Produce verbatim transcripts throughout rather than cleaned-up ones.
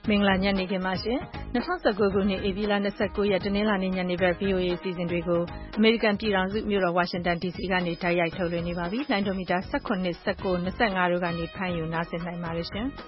မင်္ဂလာညနေခင်းပါရှင်၂၀၁၉ခုနှစ်ဧပြီလ၂၉ရက်တနင်္လာနေ့ညနေဘက် ဗီအိုအေ အစီအစဉ်တွေကိုအမေရိကန်ပြည်ထောင်စုမြို့တော်ဝါရှင်တန် ဒီစီကနေတိုက်ရိုက်ထုတ်လွှင့်နေပါပြီ။လိုင်းဒိုမီတာ၁၇ ၁၉ ၂၅တို့ကနေဖမ်းယူနားဆင်နိုင်ပါတယ်ရှင်။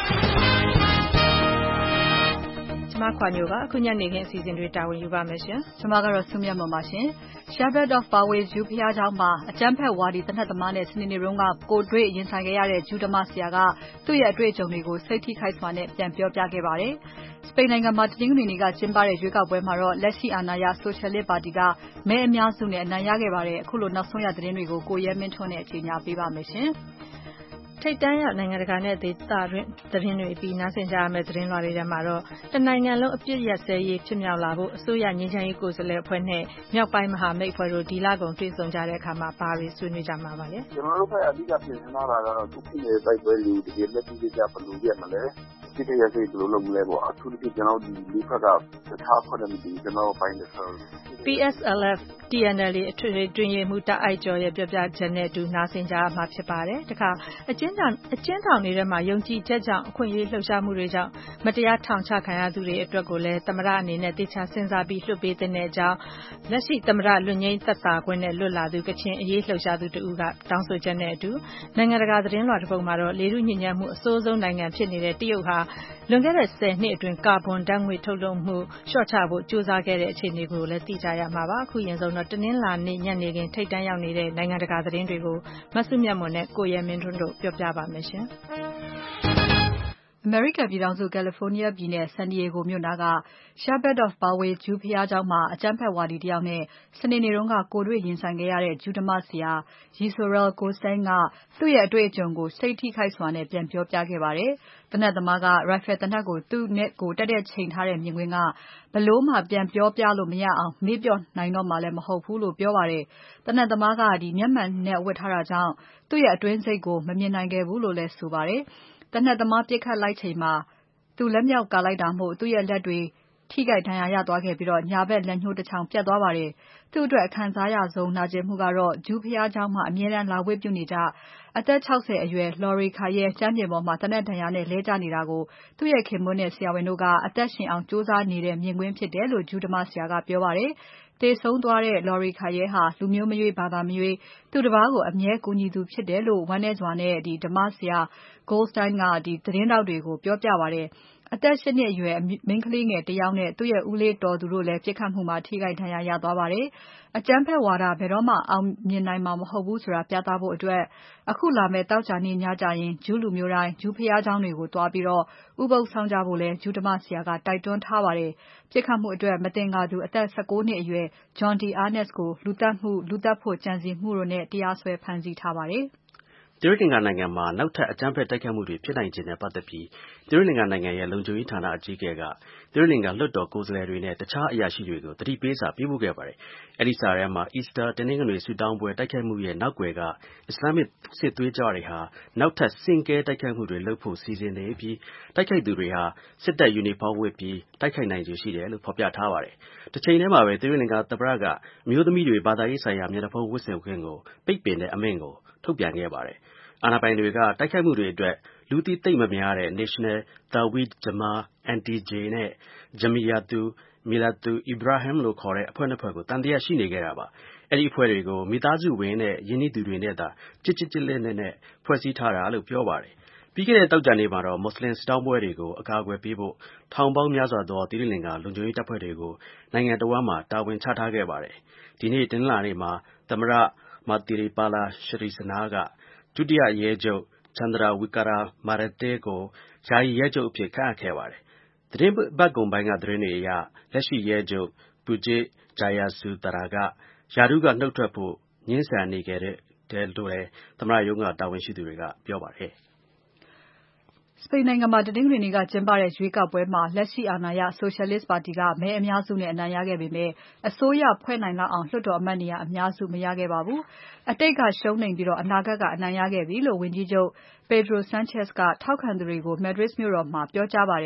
ကျမခွာညိုပါအခုညနေခင်းအစီအစဉ်တွေတာဝန်ယူပါမယ်ရှင်။ကျမကတော့ဆုမြတ်မွန်ပါရှင်။ Shepherd of Poway ဂျူးဘုရားကျောင်းမှာအကြမ်းဖက်ဝါဒီသေနတ်သမားနဲ့စနေနေ့တုန်းကကိုယ်တွေ့ရင်ဆိုင်ခဲ့ရတဲ့ဂျူးဓမ္မဆရာကသူ့ရဲ့အတွေ့အကြုံတွေကိုစိတ်ထိခိုက်စွာနဲ့ပြန်ပြောပြခဲ့ပါတယ်။စပိန်နိုင်ငံမှာတနင်္ဂနွေနေ့ကကျင်းပတဲ့ရွေးကောက်ပွဲမှာတော့လက်ရှိအာဏာရ Socialist ပါတီကမဲအများစုနဲ့အနိုင်ရခဲ့ပါတယ်။အခုလိုနောက်ဆုံးရသတင်းတွေကိုကိုရဲမင်းထွန်းနဲ့အချိန်ညာပေးပါမယ်ရှင်။ထိပ်တန်းရနိုင်ငံတကာနဲ့ဒေသတွင်းသတင်းတွေပြီးနားဆင်ကြရမယ့်သတင်းလွှာတွေထဲမှာတော့တနိုင်ငံလုံးအပြစ်ရက်စဲရေးဖြစ်မြောက်လာဖို့အစိုးရငြိမ်းချမ်းရေးကိုယ်စားလှယ်အဖွဲ့နဲ့မြောက်ပိုင်းမဟာမိတ်အဖွဲ့တို့ဒီလကုန်တွေ့ဆုံကြတဲ့အခါမှာဘာတွေဆွေးနွေးကြမှာပါလဲ။ကျွန်တော်တို့ကအဓိကပြင်ဆင်ထားတာကတော့သူဖြစ်နေတဲ့တိုက်ပွဲတွေတကယ်လက်တွေ့ကြဘယ်လိုရက်မလဲ။ဒီကရက်စိတ်ဘယ်လိုလုပ်မလဲပေါ့အထူးသဖြင့်ကျွန်တော်ဒီလေးဖက်ကတခြားဖွဲ့နေပြီကျွန်တော်ပိုင်းတဲ့ဆို P S L F T N L A အထွေထွေတွင်ရေးမှုတအိုက်ကျော်ရဲ့ပြောပြချက်နဲ့အတူနားဆင်ကြရမှာဖြစ်ပါတယ်။တခါအကျဉ်းထောင်အကျဉ်းထောင်တွေထဲမှာယုံကြည်ချက်ကြောင့်အခွင့်အရေးလှုပ်ရှားမှုတွေကြောင့်မတရားထောင်ချခံရသူတွေအတွက်ကိုလည်းသမ္မတအနေနဲ့တေချာစဉ်းစားပြီးလွှတ်ပေးတဲ့အကြောင်းလက်ရှိသမ္မတလွတ်ငြိမ်းသက်သာခွင့်နဲ့လွတ်လာသူကချင်အရေးလှုပ်ရှားသူတဦးကတောင်းဆိုချက်နဲ့အတူနိုင်ငံတကာသတင်းလွှာတစ်ပုဒ်မှာတော့လေထုညစ်ညမ်းမှုအဆိုးဆုံးနိုင်ငံဖြစ်နေတဲ့တရုတ်ဟာလွန်ခဲ့တဲ့ဆယ်နှစ်အတွင်းကာဗွန်ဓာတ်ငွေ့ထုတ်လွှတ်မှုလျှော့ချဖို့ကြိုးစားခဲ့တဲ့အခြေအနေကိုလည်းသိကြရမှာပါအခုရင်ဆုံးတော့တနင်္လာနေ့ညနေခင်းထိပ်တန်းရောက်နေတဲ့နိုင်ငံတကာသတင်းတွေကိုမဆုမြတ်မွန်နဲ့ကိုရဲမင်းထွန်းတို့ပြောပြပါမယ်ရှင်အမေရိကန်ပြည်ထောင်စု California ပြည်နယ် San Diego မြို့နားက Shepherd of Poway ဂျူးဘုရားကျောင်းမှာအကြမ်းဖက်ဝါဒီတယောက်နဲ့စနေနေ့တုန်းကကိုယ်တွေ့ရင်ဆိုင်ခဲ့ရတဲ့ဂျူးဓမ္မဆရာ Yisroel Goldstein ကသူ့ရဲ့အတွေ့အကြုံကိုစိတ်ထိခိုက်စွာနဲ့ပြန်ပြောပြခဲ့ပါတယ်။သေနတ်သမားကရိုင်ဖယ်သေနတ်ကိုသူ့နဲ့ကိုတက်တက်ချိန်ထားတဲ့မြင်ကွင်းကဘလို့မှပြန်ပြောပြလို့မရအောင်မေ့ပျော့နိုင်တော့မှလည်းမဟုတ်ဘူးလို့ပြောပါတယ်။သေနတ်သမားကဒီမျက်မှန်နဲ့ဝတ်ထားတာကြောင့်သူ့ရဲ့အတွင်းစိတ်ကိုမမြင်နိုင်ခဲ့ဘူးလို့လည်းဆိုပါတယ်။သေနတ်သမားပြစ်ခတ်လိုက်ချိန်မှာသူလက်မြောက်ကာလိုက်တာမို့သူ့ရဲ့လက်တွေထိခိုက်ဒဏ်ရာရသွားခဲ့ပြီးညာဘက်လက်ညှိုးတစ်ချောင်းပြတ်သွားပါတယ်။သူ့အတွက်အခံစားရဆုံးနာကျင်မှုကတော့ဂျူးဘုရားကျောင်းမှာအမြဲတမ်းလာဝတ်ပြုနေကြအသက်၆၀အရွယ် Lori Kaye ကျမ်းပြင်ပေါ်မှာသေနတ်ဒဏ်ရာနဲ့လဲကျနေတာကိုသူ့ရဲ့ခင်ပွန်းနဲ့ဆရာဝန်တို့ကအသက်ရှင်အောင်ကြိုးစားနေတဲ့မြင်ကွင်းဖြစ်တယ်လို့ဂျူးဓမ္မဆရာကပြောပါတယ်။သေဆုံးသွားတဲ့ Lori Kaye ဟာလူမျိုးမရွေးဘာသာမရွေးသူတစ်ပါးကိုအမြဲကူညီသူဖြစ်တယ်လို့ဝမ်းနည်းစွာနဲ့ဒီဓမ္မဆရာ Goldstein ကဒီသတင်းတောက်တွေကိုပြောပြပါတယ်။အသက်၈နှစ်အရွယ်မိန်းကလေးငယ်တယောက်နဲ့သူ့ရဲ့ဦးလေးတော်သူတို့လည်းပြစ်ခတ်မှုမှာထိခိုက်ဒဏ်ရာရသွားပါတယ်။အကြမ်းဖက်ဝါဒဘယ်တော့မှအောင်မြင်နိုင်မှာမဟုတ်ဘူးဆိုတာပြသဖို့အတွက်အခုလာမယ့်သောကြာနေ့ညကျရင်ဂျူးလူမျိုးတိုင်းဂျူးဘုရားကျောင်းတွေကိုသွားပြီးတော့ဥပုသ်ဆောင်ကြဖို့လည်းဂျူးဓမ္မဆရာကတိုက်တွန်းထားပါတယ်။ပြစ်ခတ်မှုအတွက်မသင်္ကာသူအသက်၁၉နှစ်အရွယ် John D. Arness ကိုလူသတ်မှုလူသတ်ဖို့ကြံစည်မှုတို့နဲ့တရားစွဲဖမ်းဆီးထားပါတယ်။သီရိလင်္ကာနိုင်ငံမှာနောက်ထပ်အကြမ်းဖက်တိုက်ခိုက်မှုတွေဖြစ်နိုင်ခြေနဲ့ပတ်သက်ပြီးသီရိလင်္ကာနိုင်ငံရဲ့လုံခြုံရေးဌာနအကြီးအကဲကသီရိလင်္ကာလွှတ်တော်ကိုယ်စားလှယ်တွေနဲ့တခြားအရာရှိတွေကိုသတိပေးစာပေးပို့ခဲ့ပါတယ်။အဲဒီစာထဲမှာ Easter တနင်္ဂနွေဆုတောင်းပွဲတိုက်ခိုက်မှုရဲ့နောက်ွယ်ကအစ္စလာမ်စစ်သွေးကြွတွေဟာနောက်ထပ်ဆင့်ကဲတိုက်ခိုက်မှုတွေလုပ်ဖို့စီစဉ်နေပြီးတိုက်ခိုက်သူတွေဟာစစ်တပ်ယူနီဖောင်းဝတ်ပြီးတိုက်ခိုက်နိုင်ခြေရှိတယ်လို့ဖော်ပြထားပါတယ်။တစ်ချိန်တည်းမှာပဲသီရိလင်္ကာသမ္မတကအမျိုးသမီးတွေဘာသာရေးဆိုင်ရာမျက်နှာဖုံးဝတ်ဆင်ခွင့်ကိုပိတ်ပင်တဲ့အမိန့်ကိုထုတ်ပြန်ခဲ့ပါတယ်။အာဏာပိုင်တွေကတိုက်ခိုက်မှုတွေအတွက်လူသိသိပ်မများတဲ့ National Tawhid Jamaat N T J နဲ့ Jamiyatul Milatul Ibrahim လို့ခေါ်တဲ့အဖွဲ့နှစ်ဖွဲ့ကိုတန်တရားရှိနေခဲ့တာပါ။အဲဒီအဖွဲ့တွေကိုမိသားစုဝင်နဲ့ယဉ်ကျေးသူတွေနဲ့သာချစ်ချစ်ချစ်လက်နဲ့နဲ့ဖွဲ့စည်းထားတာလို့ပြောပါတယ်။ပြီးခဲ့တဲ့သောကြာနေ့မှာတော့မွတ်စလင်စတောင်းပွဲတွေကိုအကာအကွယ်ပေးဖို့ထောင်ပေါင်းများစွာသောသီရိလင်္ကာလုံခြုံရေးတပ်ဖွဲ့တွေကိုနိုင်ငံတော်ဝန်မှာတာဝန်ချထားခဲ့ပါတယ်။ဒီနေ့တင်လာနေ့မှာသမ္မတ Maithripala Sirisena ကဒုတိယရဲချုပ် Chandra Wickera Marete ကိုယာယီရဲချုပ်အဖြစ်ခန့်အပ်ခဲ့ပါတယ်။သတင်းပတ်ကုန်ပိုင်းကသတင်းတွေအရလက်ရှိရဲချုပ် Pujet Jayasutara ကယာထူးကနှုတ်ထွက်ဖို့ငြင်းဆန်နေခဲ့တယ်လို့လည်းသမ္မတရုံးကတာဝန်ရှိသူတွေကပြောပါတယ်။စပိန်နိုင်ငံမှာတနင်္ဂနွေနေ့ကကျင်းပတဲ့ရွေးကောက်ပွဲမှာလက်ရှိအာဏာရ Socialist ပါတီကမဲအများစုနဲ့အနိုင်ရခဲ့ပေမဲ့အစိုးရဖွဲ့နိုင်လောက်အောင်လွှတ်တော်အမတ်နေရာအများစုမရခဲ့ပါဘူး။အတိတ်ကရှုံးနိမ့်ပြီးအနာဂတ်ကအနိုင်ရခဲ့ပြီလို့ဝန်ကြီးချုပ် Pedro Sanchez ကထောက်ခံသူတွေကို Madrid မြို့တော်မှာပြောကြားပါတယ်။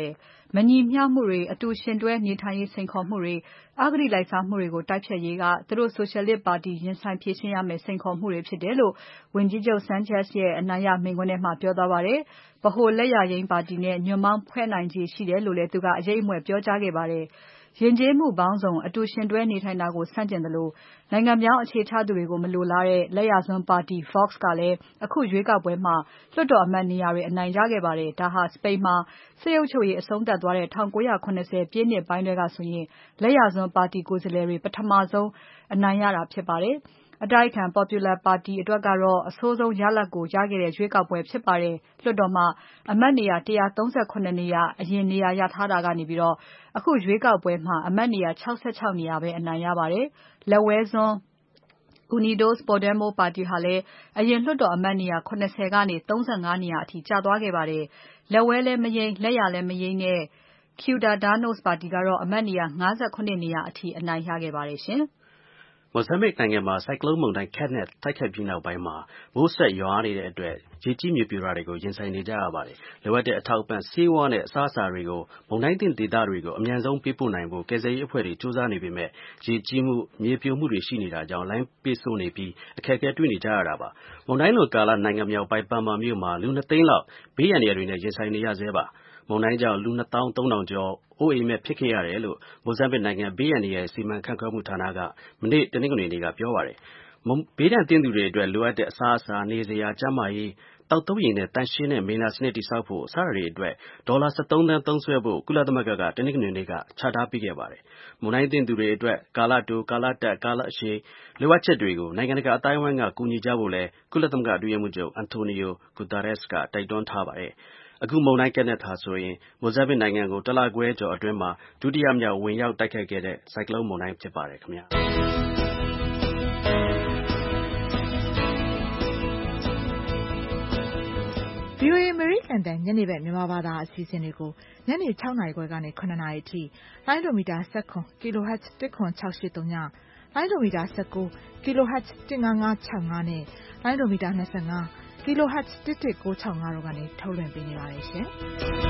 မညီမျှမှုတွေအတူရှင်တွဲနေထိုင်ရေးစိန်ခေါ်မှုတွေအဂတိလိုက်စားမှုတွေကိုတိုက်ဖျက်ရေးကသူတို့ Socialist ပါတီရင်ဆိုင်ဖြေရှင်းရမယ့်စိန်ခေါ်မှုတွေဖြစ်တယ်လို့ဝန်ကြီးချုပ် Sanchez ရဲ့အနိုင်ရမိန့်ခွန်းထဲမှာပြောသွားပါတယ်။ဗဟိုလက်ယာယိမ်းပါတီနဲ့ညွန့်ပေါင်းဖွဲ့နိုင်ခြေရှိတယ်လို့လည်းသူကအရိပ်အမွက်ပြောကြားခဲ့ပါတယ်။ယဉ်ကျေးမှုပေါင်းစုံအတူရှင်တွဲနေထိုင်တာကိုဆန့်ကျင်သလိုနိုင်ငံပြောင်းအခြေချသူတွေကိုမလိုလားတဲ့လက်ယာစွန်းပါတီ Vox ကလည်းအခုရွေးကောက်ပွဲမှာလွှတ်တော်အမတ်နေရာတွေအနိုင်ရခဲ့ပါတယ်။ဒါဟာစပိန်မှာစစ်အုပ်ချုပ်ရေးအဆုံးသတ်သွားတဲ့၁၉၇၀ပြည့်နှစ်ပိုင်းတွေကဆိုရင်လက်ယာစွန်းပါတီကိုယ်စားလှယ်တွေပထမဆုံးအနိုင်ရတာဖြစ်ပါတယ်။အတိုက်အခံ Popular ပါတီအတွက်ကတော့အဆိုးဆုံးရလဒ်ကိုရခဲ့တဲ့ရွေးကောက်ပွဲဖြစ်ပါတယ်။လွှတ်တော်မှာအမတ်နေရာone hundred thirty-sevenနေရာအရင်နေရာရထားတာကနေပြီးတော့အခုရွေးကောက်ပွဲမှာအမတ်နေရာsixty-sixနေရာပဲအနိုင်ရပါတယ်။လက်ဝဲစွန်း Unidos Podemos ပါတီဟာလည်းအရင်လွှတ်တော်အမတ်နေရာseventyကနေthirty-fiveနေရာအထိကျသွားခဲ့ပါတယ်။လက်ဝဲလည်းမယိမ်းလက်ယာလည်းမယိမ်းတဲ့ Ciudadanos ပါတီကတော့အမတ်နေရာfifty-sevenနေရာအထိအနိုင်ရခဲ့ပါတယ်ရှင်။မိုဇမ်ဘစ်နိုင်ငံမှာဆိုင်ကလုန်းမုန်တိုင်း Kenneth တိုက်ခတ်ပြီးနောက်ပိုင်းမှာမိုးဆက်ရွာနေတဲ့အတွက်ရေကြီးမြေပြိုတာတွေကိုရင်ဆိုင်နေကြရပါတယ်။လိုအပ်တဲ့အထောက်အပံ့ဆေးဝါးနဲ့အစားအစာတွေကိုမုန်တိုင်းသင့်ဒေသတွေကိုအမြန်ဆုံးပေးပို့နိုင်ဖို့ကယ်ဆယ်ရေးအဖွဲ့တွေစူးစမ်းနေပေမဲ့ရေကြီးမှုမြေပြိုမှုတွေရှိနေတာကြောင့်လိုင်းပိတ်ဆို့နေပြီးအခက်အခဲတွေ့နေကြရတာပါ။မုန်တိုင်းလွန်ကာလနိုင်ငံမြောက်ပိုင်းပန်မာမြို့မှာလူtwoသိန်းလောက်ဘေးအန္တရာယ်တွေနဲ့ရင်ဆိုင်နေရဆဲပါ။မုန်တိုင်းကြောင့်လူtwo thousand three thousandကျော်အိုးအိမ်မဲ့ဖြစ်ခဲ့ရတယ်လို့မိုဇမ်ဘစ်နိုင်ငံဘေးအန္တရာယ်စီမံခန့်ခွဲမှုဌာနကမနေ့တနင်္ဂနွေနေ့ကပြောပါတယ်။ဘေးဒဏ်သင့်သူတွေအတွက်လိုအပ်တဲ့အစားအစာနေစရာကျန်းမာရေးသောက်သုံးရေနဲ့တန်ရှင်းတဲ့မိလ္လာစနစ်တည်ဆောက်ဖို့အစတွေအတွက်ဒေါ်လာthirteenသန်းသုံးစွဲဖို့ကုလသမဂ္ဂကတနင်္ဂနွေနေ့ကချထားပေးခဲ့ပါတယ်။မုန်တိုင်းသင့်သူတွေအတွက်ကာလတိုကာလတက်ကာလရှည်လိုအပ်ချက်တွေကိုနိုင်ငံတကာအတိုင်းအဝိုင်းကကူညီကြဖို့လဲကုလသမဂ္ဂအတွင်းရေးမှူးချုပ် Antonio Guterres ကတိုက်တွန်းထားပါတယ်။အခုမုန်တိုင်း Kenneth ဟာဆိုရင်မိုဇမ်ဘစ်နိုင်ငံကိုတစ်လခွဲကျော်အတွင်းမှာဒုတိယမြောက်ဝင်ရောက်တိုက်ခတ်ခဲ့တဲ့ဆိုင်ကလုန်းမုန်တိုင်းဖြစ်ပါတယ်ခင်ဗျာ။ဗွီအိုအေ အမေရိကန်တန်ညနေဘက်မြန်မာဘာသာအစီအစဉ်တွေကိုညနေsixနာရီခွဲကနေsevenနာရီအထိလိုင်းဒိုမီတာnineteen ကီလိုဟတ်ဇ်one six eight threeညလိုင်းဒိုမီတာnineteenကီလိုဟတ်ဇ်one five five six fiveနဲ့လိုင်းဒိုမီတာtwenty-fiveကီလိုဟတ်ဇ်one one nine six fiveတို့ကနေထုတ်လွှင့်ပေးနေပါတယ်ရှင်။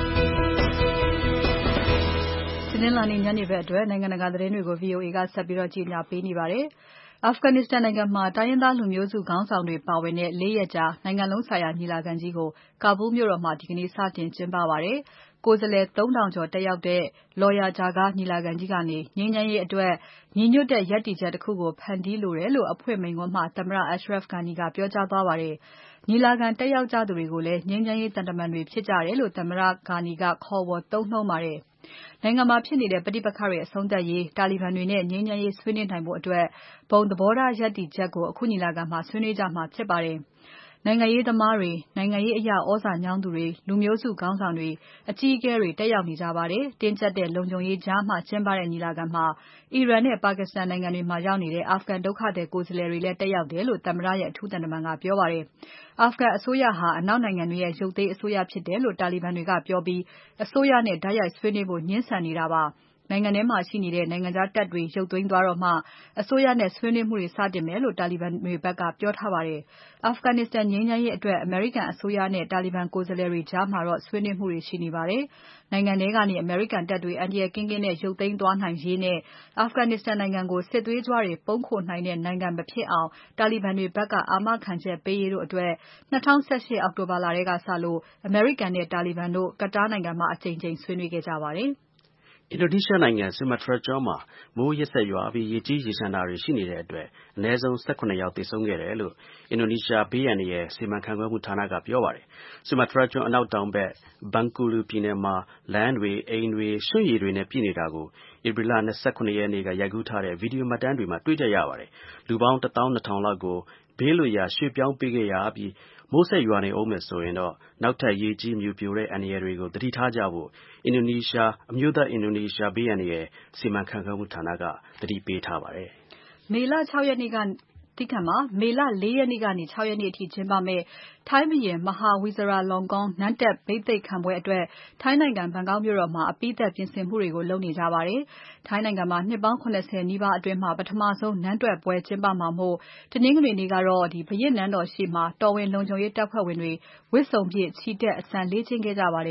ဒီနေ့လာနေညနေဘက်အတွက်နိုင်ငံတကာသတင်းတွေကို V O A ကဆက်ပြီးတော့ကြီးညာပေးနေပါတယ်။ Afghanistan နိုင်ငံမှာတိုင်းရင်းသားလူမျိုးစုခေါင်းဆောင်တွေပါဝင်တဲ့၄ရက်ကြာနိုင်ငံလုံးဆိုင်ရာညီလာခံကြီးကိုကာဘူးမြို့တော်မှာဒီကနေ့စတင်ကျင်းပပါတယ်။ကိုယ်စားလှယ်three thousandကျော်တက်ရောက်တဲ့ Loya Jirga ညီလာခံကြီးကနေငြိမ်းချမ်းရေးအတွက်ညီညွတ်တဲ့ရပ်တည်ချက်တစ်ခုကိုဖန်တီးလိုတယ်လို့အဖွင့်မိန့်ခွန်းမှာသမ္မတ Ashraf Ghani ကပြောကြားသွားပါတယ်။ညီလာခံတက်ရောက်ကြသူတွေကိုလည်းငြိမ်းချမ်းရေးတန်တမန်တွေဖြစ်ကြတယ်လို့သမ္မတ Ghani ကခေါ်ဝေါ်သုံးနှုန်းပါတယ်။နိုင်ငံမှာဖြစ်နေတဲ့ပဋိပက္ခတွေအဆုံးသတ်ရေးတာလီဘန်တွေနဲ့ငြိမ်းချမ်းရေးဆွေးနွေးနိုင်ဖို့အတွက်ဘုံသဘောထားရပ်တည်ချက်ကိုအခုညီလာခံမှာဆွေးနွေးကြမှာဖြစ်ပါတယ်။နိုင်ငံရေးသမားတွေနိုင်ငံရေးအရဩဇာညောင်းသူတွေလူမျိုးစုခေါင်းဆောင်တွေအကြီးအကဲတွေတက်ရောက်နေကြပါတယ်။တင်းကျပ်တဲ့လုံခြုံရေးကြားမှာကျင်းပတဲ့ညီလာခံမှာအီရန်နဲ့ပါကစ္စတန်နိုင်ငံတွေမှာရောက်နေတဲ့အာဖဂန်ဒုက္ခသည်ကိုယ်စားလှယ်တွေလည်းတက်ရောက်တယ်လို့သမ္မတရဲ့အထူးသံတမန်ကပြောပါတယ်။အာဖဂန်အစိုးရဟာအနောက်နိုင်ငံတွေရဲ့ရုပ်သိမ်းအစိုးရဖြစ်တယ်လို့တာလီဘန်တွေကပြောပြီးအစိုးရနဲ့တိုက်ရိုက်ဆွေးနွေးဖို့ငြင်းဆန်နေတာပါ။နိုင်ငံထဲမှာရှိနေတဲ့နိုင်ငံခြားတပ်တွေရုပ်သိမ်းသွားတော့မှအစိုးရနဲ့ဆွေးနွေးမှုတွေစတင်မယ်လို့တာလီဘန်တွေဘက်ကပြောထားပါတယ်။ Afghanistan ငြိမ်းချမ်းရေးအတွက်အမေရိကန်အစိုးရနဲ့တာလီဘန်ကိုယ်စားလှယ်တွေကြားမှာတော့ဆွေးနွေးမှုတွေရှိနေပါတယ်။နိုင်ငံထဲကနေအမေရိကန်တပ်တွေအန္တရာယ်ကင်းကင်းနဲ့ရုပ်သိမ်းသွားနိုင်ရေးနဲ့ Afghanistan နိုင်ငံကိုစစ်သွေးကြွတွေပုန်းခိုနိုင်တဲ့နိုင်ငံမဖြစ်အောင်တာလီဘန်တွေဘက်ကအာမခံချက်ပေးရေးတို့အတွက်two thousand eighteenအောက်တိုဘာလထဲကစလို့အမေရိကန်နဲ့တာလီဘန်တို့ Qatar နိုင်ငံမှာအကြိမ်ကြိမ်ဆွေးနွေးခဲ့ကြပါတယ်။အင်ဒိုနီးရှားနိုင်ငံ Sumatra ကျွန်းမှာမိုးရက်ဆက်ရွာပြီးရေကြီးရေလျှံတာတွေရှိနေတဲ့အတွက်အနည်းဆုံးsevenယောက်သေဆုံးခဲ့တယ်လို့အင်ဒိုနီးရှားဘေးအန္တရာယ်စီမံခန့်ခွဲမှုဌာနကပြောပါတယ်။ Sumatra ကျွန်းအနောက်တောင်ဘက် Bengkulu ပြည်နယ်မှာလမ်းတွေအိမ်တွေရွှံ့ရေတွေနဲ့ပြည့်နေတာကိုဧပြီလtwenty-seventhရက်နေ့ကရိုက်ကူးထားတဲ့ဗီဒီယိုမှတ်တမ်းတွေမှာတွေ့ကြရပါတယ်။လူပေါင်းone thousand two thousandလောက်ကိုဘေးလွတ်ရာရွှေ့ပြောင်းပေးခဲ့ရပြီးမိုးဆက်ရွာနေဦးမယ်ဆိုရင်တော့နောက်ထပ်ရေကြီးမြေပြိုတဲ့အန္တရာယ်တွေကိုသတိထားကြဖို့အင်ဒိုနီးရှားအမျိုးသားအင်ဒိုနီးရှားဘေးအန္တရာယ်စီမံခန့်ခွဲမှုဌာနကသတိပေးထားပါတယ်။မေလsixရက်နေ့ကသီးခံမှာမေလfourရက်နေ့ကနေsixရက်နေ့အထိကျင်းပမယ့်ထိုင်းဘုရင် Maha Vajiralongkorn နန်းတက်ဘိသိက်ခံပွဲအတွက်ထိုင်းနိုင်ငံဘန်ကောက်မြို့တော်မှာအပြီးသတ်ပြင်ဆင်မှုတွေကိုလုပ်နေကြပါတယ်။ထိုင်းနိုင်ငံမှာနှစ်ပေါင်းseventyနီးပါးအတွင်းမှာပထမဆုံးနန်းတွက်ပွဲကျင်းပမှာမို့တနင်္ဂနွေနေ့ကတော့ဒီဘုရင့်နန်းတော်ရှေ့မှာတော်ဝင်လုံခြုံရေးတပ်ဖွဲ့ဝင်တွေဝတ်စုံပြည့်ချီတက်အစံလေ့ကျင့်ခဲ့ကြပါတယ်။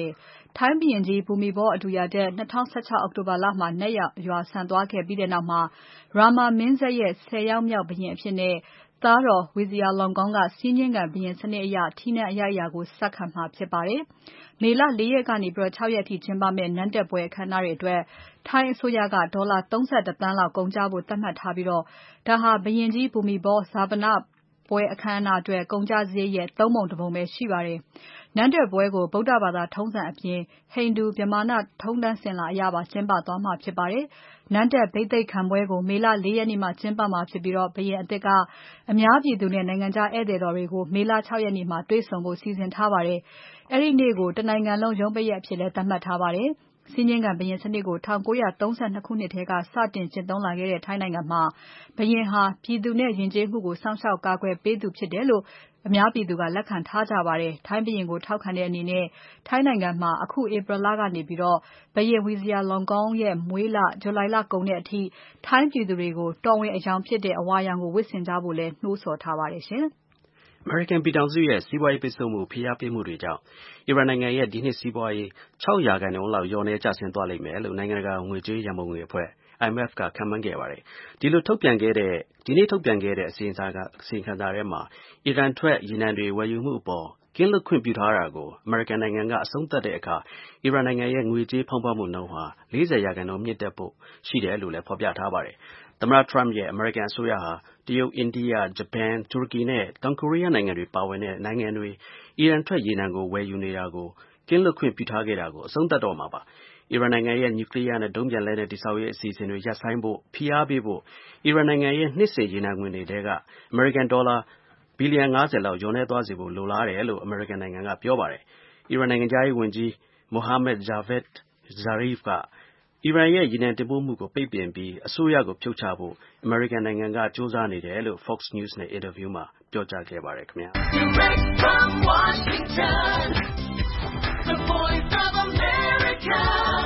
ထိုင်းဘုရင်ကြီးဘူမိဘောအဒူယာဒက်၂၀၁၆အောက်တိုဘာလမှာနတ်ရွာစံသွားခဲ့ပြီးနောက်မှာ Rama မင်းဆက်ရဲ့ဆယ်ယောက်မြောက်ဘုရင်အဖြစ်သားတော် Vajiralongkorn ကစည်းမျဉ်းခံဘုရင်စနစ်အရ ထီးနန်းအရိုက်အရာကိုဆက်ခံမှာဖြစ်ပါတယ်။ မေလ ၄ ရက်ကနေ ၆ ရက်အထိကျင်းပမယ့် နန်းတက်ပွဲအခမ်းအနားတွေအတွက် ထိုင်းအစိုးရက ဒေါ်လာ ၃၁ သန်းလောက်ကုန်ကျဖို့သတ်မှတ်ထားပြီး ဒါဟာ ဘုရင်ကြီးဘူမိဘောဈာပနပွဲအခမ်းအနားအတွက် ကုန်ကျစရိတ်ရဲ့ သုံးပုံ တပုံပဲရှိပါတယ်။ နန်းတက်ပွဲကို ဗုဒ္ဓဘာသာထုံးစံအပြင် ဟိန္ဒူ ဗြဟ္မာဏထုံးတမ်းစဉ်လာအရပါကျင်းပသွားမှာဖြစ်ပါတယ်။ နန်းတက်ဘိသိက်ခံပွဲကို မေလ ၄ ရက်နေ့မှာကျင်းပမှာဖြစ်ပြီး ဘုရင်အသစ်က အများပြည်သူနဲ့ နိုင်ငံခြားဧည့်သည်တော်တွေကို မေလ ၆ ရက်နေ့မှာတွေ့ဆုံဖို့စီစဉ်ထားပါတယ်။ အဲဒီနေ့ကို တနိုင်ငံလုံးရုံးပိတ်ရက်အဖြစ်လည်းသတ်မှတ်ထားပါတယ်။ စည်းမျဉ်းခံဘုရင်စနစ်ကို ၁၉၃၂ ခုနှစ်ထဲက စတင်ကျင့်သုံးလာခဲ့တဲ့ထိုင်းနိုင်ငံမှာ ဘုရင်ဟာ ပြည်သူနဲ့ယဉ်ကျေးမှုကို စောင့်ရှောက်ကာကွယ်ပေးသူဖြစ်တယ်လို့ အများပြည်သူကလက်ခံထားကြပါတယ်။ ထိုင်းဘုရင်ကိုထောက်ခံတဲ့အနေနဲ့ ထိုင်းနိုင်ငံမှာ အခုဧပြီလကနေ ဘုရင် Vajiralongkorn ရဲ့မွေးလ July လကုန်တဲ့အထိ ထိုင်းပြည်သူတွေကို တော်ဝင်အရောင်ဖြစ်တဲ့ အဝါရောင်ကိုဝတ်ဆင်ကြဖို့လည်း နှိုးဆော်ထားပါတယ်ရှင်။အမေရိကန်ပြည်ထောင်စုရဲ့စီးပွားရေးပိတ်ဆို့မှု ဖိအားပေးမှုတွေကြောင့် အီရန်နိုင်ငံရဲ့ ဒီနှစ်စီးပွားရေး ၆ ရာခိုင်နှုန်းလောက် လျော့နည်းကျဆင်းသွားလိမ့်မယ်လို့ နိုင်ငံတကာငွေကြေးရန်ပုံငွေအဖွဲ့ I M F က ခန့်မှန်းခဲ့ပါတယ်။ ဒီနေ့ထုတ်ပြန်ခဲ့တဲ့ အစီရင်ခံစာထဲမှာ အီရန်ထွက် ရေနံတွေဝယ်ယူမှုအပေါ် ကင်းလွတ်ခွင့်ပြုထားတာကို အမေရိကန်နိုင်ငံက အဆုံးသတ်တဲ့အခါ အီရန်နိုင်ငံရဲ့ ငွေကြေးဖောင်းပွမှုနှုန်းဟာ ၄၀ ရာခိုင်နှုန်းမြင့်တက်ဖို့ရှိတယ်လို့လည်း ဖော်ပြထားပါတယ်။ သမ္မတ Trump ရဲ့ အမေရိကန်အစိုးရဟာ တရုတ်၊ အိန္ဒိယ၊ ဂျပန်၊ တူရကီနဲ့ တောင်ကိုရီးယားနိုင်ငံတွေပါဝင်တဲ့ နိုင်ငံတွေ အီရန်ထွက်ရေနံကို ဝယ်ယူနေတာကို ကင်းလွတ်ခွင့်ပြုထားခဲ့တာကို အဆုံးသတ်တော့မှာပါ။ အီရန်နိုင်ငံရဲ့ နျူကလီးယားနဲ့ ဒုံးပျံလက်နက်တည်ဆောက်ရေးအစီအစဉ်တွေရပ်ဆိုင်းဖို့ ဖိအားပေးဖို့ အီရန်နိုင်ငံရဲ့ နှစ်စဉ်ရေနံခွင်တွေထဲက အမေရိကန်ဒေါ်လာ ဘီလီယံ ၅၀ လောက် လျော့နည်းသွားစေဖို့ လိုလားတယ်လို့ အမေရိကန်နိုင်ငံက ပြောပါတယ်။ အီရန်နိုင်ငံခြားရေးဝန်ကြီး Mohammad Javad Zarif က အီရန်ရဲ့ ရေနံတင်ပို့မှုကို ပိတ်ပင်ပြီး အစိုးရကို ဖြုတ်ချဖို့ အမေရိကန်နိုင်ငံက ကြိုးစားနေတယ်လို့ Fox News နဲ့ အင်တာဗျူးမှာ ပြောကြားခဲ့ပါတယ်ခင်ဗျာ။ Direct from Washington, the voice of America,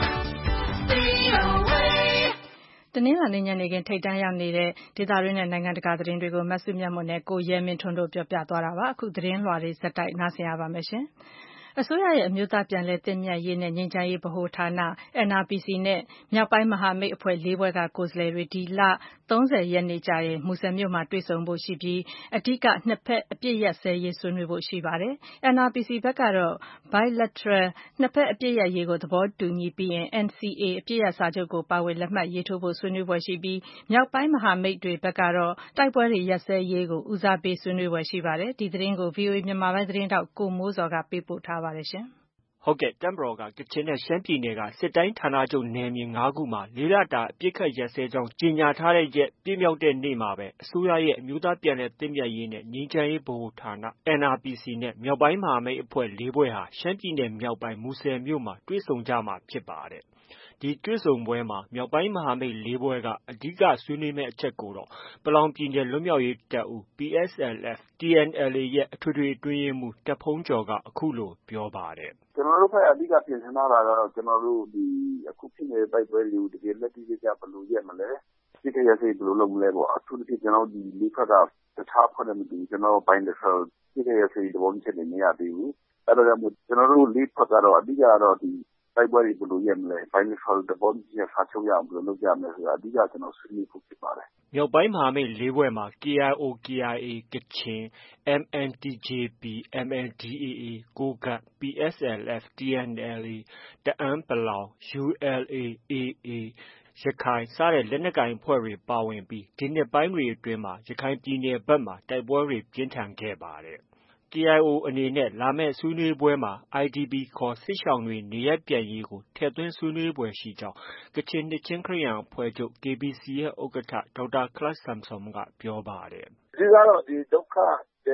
V O A တနင်္လာနေ့ညနေခင်းထိပ်တန်းရောက်နေတဲ့ဒေသတွင်းနဲ့နိုင်ငံတကာသတင်းတွေကိုမစုမြတ်မွန်နဲ့ကိုရဲမင်းထွန်းတို့ပြောပြသွားတာပါ။အခုသတင်းလွှာတွေဆက်တိုက်နားဆင်ရပါမယ်ရှင်။ အစိုးရရဲ့အမျိုးသားပြန်လည်သင့်မြတ်ရေးနဲ့ငြိမ်းချမ်းရေးဗဟိုဌာန N R P C နဲ့မြောက်ပိုင်းမဟာမိတ်အဖွဲ့လေးဖွဲ့ကကိုယ်စားလှယ်တွေ ဒီလ ၃၀ ရက်နေ့ကျရင် မူဆယ်မြို့မှာတွေ့ဆုံဖို့ရှိပြီး အဓိက နှစ်ဘက်အပစ်ရပ်စဲရေးဆွေးနွေးဖို့ရှိပါတယ်။ N R P C ဘက်ကတော့ Bilateral နှစ်ဘက်အပစ်ရပ်ရေးကိုသဘောတူညီပြီးရင် N C A အပစ်ရပ်စာချုပ်ကိုပါဝင်လက်မှတ်ရေးထိုးဖို့ဆွေးနွေးဖွယ်ရှိပြီး မြောက်ပိုင်းမဟာမိတ်တွေဘက်ကတော့ တိုက်ပွဲတွေရပ်စဲရေးကိုဦးစားပေးဆွေးနွေးဖွယ်ရှိပါတယ်။ ဒီသတင်းကို ဗွီအိုအေမြန်မာပိုင်းသတင်းထောက်ကိုမိုးဇော်ကပေးပို့ထားပါတယ်။ဟုတ်ကဲ့တပ်မတော်က ကချင်နဲ့ရှမ်းပြည်နယ်က စစ်တိုင်းဌာနချုပ်နယ်မြေ ၅ ခုမှာ ၄ လတာအပစ်အခတ်ရပ်စဲကြောင်းကြေညာထားတဲ့ရက်ပြည့်မြောက်တဲ့နေ့မှာပဲ အစိုးရရဲ့ အမျိုးသားပြန်လည်သင့်မြတ်ရေးနဲ့ ငြိမ်းချမ်းရေးဗဟိုဌာန N R P C နဲ့ မြောက်ပိုင်းမဟာမိတ်အဖွဲ့လေးဖွဲ့ဟာ ရှမ်းပြည်နယ်မြောက်ပိုင်း မူဆယ်မြို့မှာ တွေ့ဆုံကြမှာဖြစ်ပါတယ်။ ဒီတွေ့ဆုံပွဲမှာ မြောက်ပိုင်းမဟာမိတ်လေးဖွဲ့က အဓိကဆွေးနွေးမယ့်အချက်ကိုတော့ ပလောင်ပြည်နယ်လွတ်မြောက်ရေးတပ်ဦး P S L F/ T N L A ရဲ့ အထွေထွေအတွင်းရေးမှူး တာ့ဘုန်းကျော်က အခုလို ပြောပါတယ်။ “ကျနော်တို့ဘက်အဓိကပြင်ဆင်ထားတာကတော့ ကျနော်တို့ဒီအခုဖြစ်နေတဲ့တိုက်ပွဲတွေကိုတကယ်လက်တွေ့ကျကျဘယ်လိုရပ်မလဲ၊ အပစ်အခတ်ရပ်စဲရေးဘယ်လိုလုပ်မလဲပေါ့။ အထူးသဖြင့်ကျနော်တို့ဒီလေးဖက်ကတခြားအဖွဲ့နဲ့မတူဘူး။ ကျနော်တို့ Bilateral အပစ်အခတ်ရပ်စဲရေးသဘောတူချက်တွေမရသေးဘူး။ အဲဒါကြောင့်မို့ကျနော်တို့လေးဖွဲ့ကတော့အဓိကကတော့ဒီတိုက်ပွဲတွေဘယ်လိုရပ်မလဲ။ Bilateral သဘောတူချက်စာချုပ်ရအောင်ဘယ်လိုလုပ်ကြမလဲဆိုတာအဓိကကျနော်ဆွေးနွေးဖို့ဖြစ်ပါတယ်။ ” မြောက်ပိုင်းမဟာမိတ်လေးဖွဲ့မှာ K I O / K I A ကချင်၊ M N T J P ၊ M N D A A ကိုးကန့်၊ P S L F/ T N L A တအန်း(ပလောင်)၊ U L A / A A ရခိုင်စတဲ့လက်နက်ကိုင်အဖွဲ့တွေပါဝင်ပြီး ဒီနှစ်ပိုင်းတွေအတွင်းမှာ ရခိုင်ပြည်နယ်ဘက်မှာ တိုက်ပွဲတွေ ပြင်းထန်ခဲ့ပါတယ်။ K I O အနေနဲ့ လာမယ့်ဆွေးနွေးပွဲမှာ I D P ခေါ် စစ်ရှောင်တွေနေရပ်ပြန်ရေးကို ထည့်သွင်းဆွေးနွေးဖွယ်ရှိကြောင်း ကချင်နှစ်ခြင်းခရစ်ယာန်အဖွဲ့ချုပ် K B C ရဲ့ ဥက္ကဋ္ဌ ဒေါက်တာခလပ်ဆမ်ဆွမ်က ပြောပါတယ်။ “အဓိကတော့ ဒီဒုက္ခသည်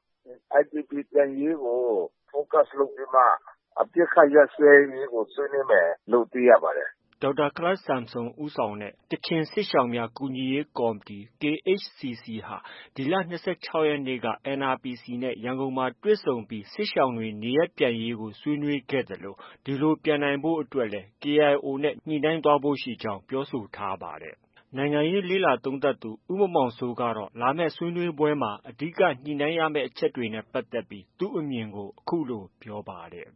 I D P ပြန်ရေးကို Focus လုပ်ပြီးမှ အပစ်အခတ်ရပ်စဲရေးကိုဆွေးနွေးမယ်လို့သိရပါတယ်။ ” ဒေါက်တာခလပ်ဆမ်ဆွမ်ဦးဆောင်တဲ့ ကချင်စစ်ရှောင်များကူညီရေးကော်မတီ K H C C ဟာ ဒီလ ၂၆ ရက်နေ့က N R P C နဲ့ ရန်ကုန်မှာတွေ့ဆုံပြီး စစ်ရှောင်တွေနေရပ်ပြန်ရေးကို ဆွေးနွေးခဲ့သလို ဒီလိုပြန်နိုင်ဖို့အတွက်လည်း K I O နဲ့ ညှိနှိုင်းသွားဖို့ရှိကြောင်း ပြောဆိုထားပါတယ်။ နိုင်ငံရေးလေ့လာသုံးသပ်သူ ဦးမောင်မောင်စိုးကတော့ လာမယ့်ဆွေးနွေးပွဲမှာ အဓိက ညှိနှိုင်းရမယ့် အချက်တွေနဲ့ပတ်သက်ပြီး သူ့အမြင်ကို အခုလို ပြောပါတယ်။